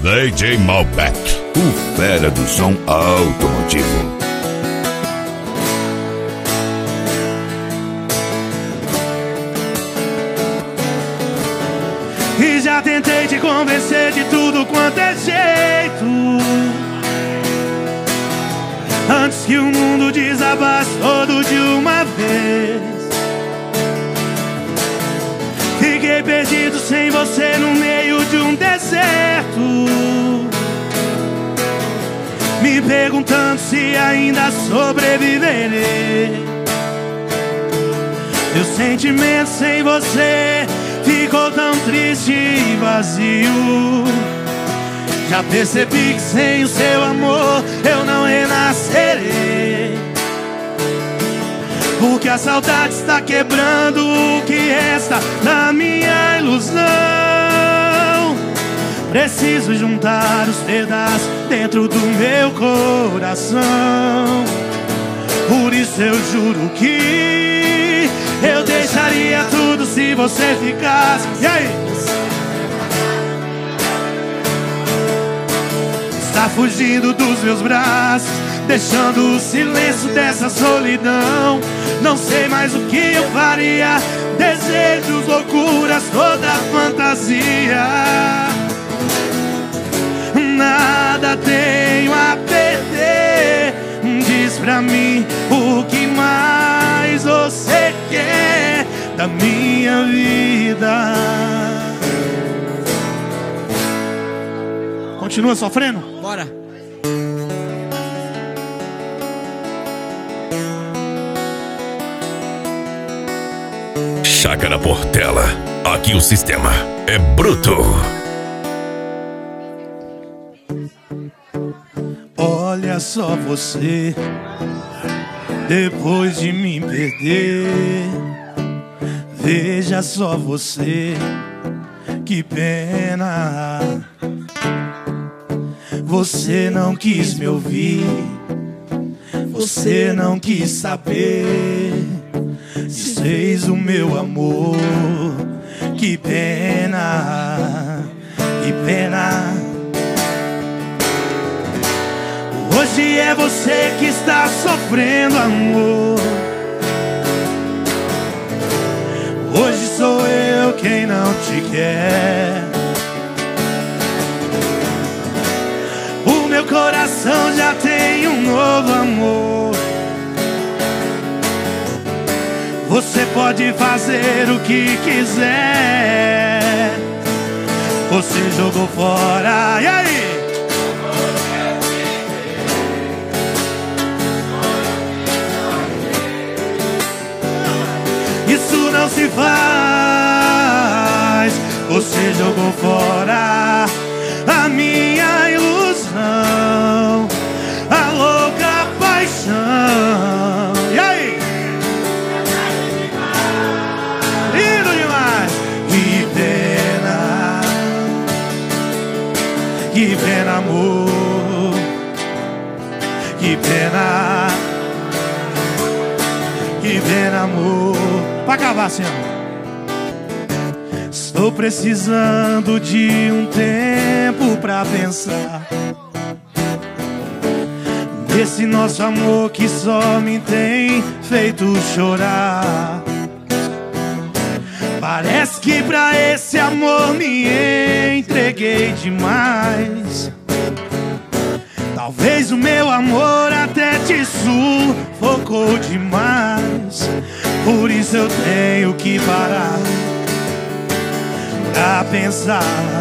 DJ Malbec, o fera do som automotivo. E já tentei te convencer de tudo quanto é jeito, antes que o mundo desabasse todo de uma vez. Fiquei perdido sem você no meio de um deserto, me perguntando se ainda sobreviverei. Meu sentimento sem você ficou tão triste e vazio. Já percebi que sem o seu amor eu não renascerei, porque a saudade está quebrando o que resta da minha ilusão. Preciso juntar os pedaços dentro do meu coração. Por isso eu juro que eu deixaria tudo se você ficasse. E aí? Está fugindo dos meus braços, deixando o silêncio dessa solidão. Não sei mais o que eu faria. Desejos, loucuras, toda fantasia. Nada tenho a perder. Diz pra mim o que mais você quer da minha vida. Continua sofrendo? Bora. Chácara Portela, aqui o sistema é bruto. Olha só você, depois de me perder. Veja só você, que pena. Você não quis me ouvir, você não quis saber. Desfez o meu amor, que pena, que pena. Hoje é você que está sofrendo, amor. Hoje sou eu quem não te quer. O meu coração já tem um novo amor. Você pode fazer o que quiser. Você jogou fora, e aí? Isso não se faz. Você jogou fora a minha ilusão, a louca paixão. E aí? Lindo demais. Que pena, que pena, amor. Que pena, que pena, amor. Pra acabar assim, ó. Estou precisando de um tempo pra pensar nesse nosso amor que só me tem feito chorar. Parece que pra esse amor me entreguei demais. Talvez o meu amor até te sufocou demais. Por isso eu tenho que parar pra pensar.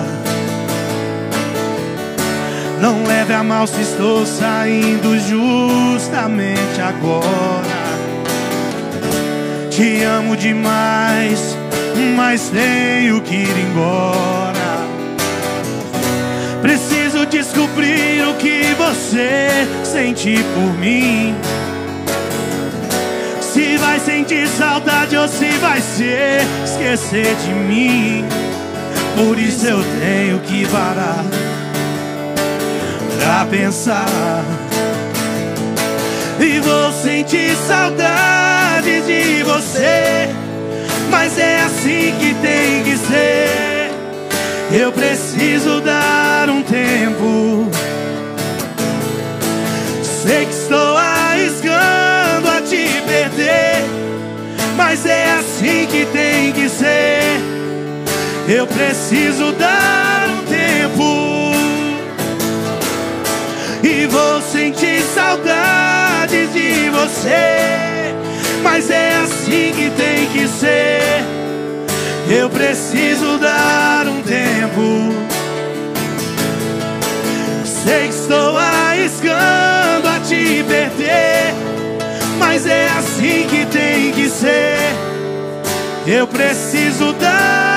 Não leve a mal se estou saindo justamente agora. Te amo demais, mas tenho que ir embora. Preciso descobrir o que você sente por mim. Se vai sentir saudade ou se vai se esquecer de mim. Por isso eu tenho que parar pra pensar. E vou sentir saudade de você, mas é assim que tem que ser. Eu preciso dar um tempo assim que tem que ser. Eu preciso dar um tempo e vou sentir saudades de você, mas é assim que tem que ser. Eu preciso dar um tempo. Sei que estou arriscando a te perder, mas é assim que tem que ser. Eu preciso dar